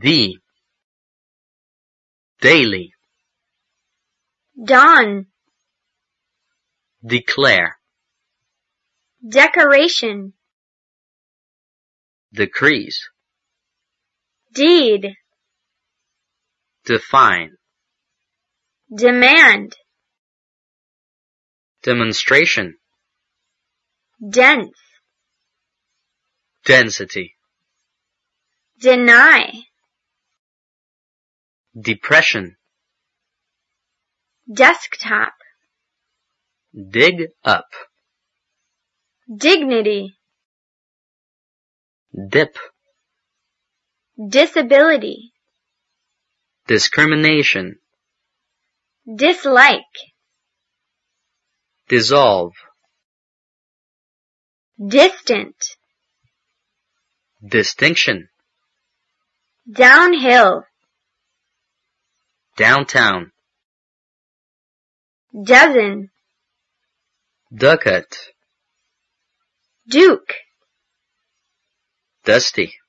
The. Daily. Dawn. Declare. Decoration. Decrease. Deed. Define. Demand. Demonstration. Dense. Density. Deny. Depression. Desktop. Dig up. Dignity. Dip. Disability. Discrimination. Dislike. Dissolve. Distant. Distinction. Downhill. Downtown. Dozen. Ducat. Duke. Dusty.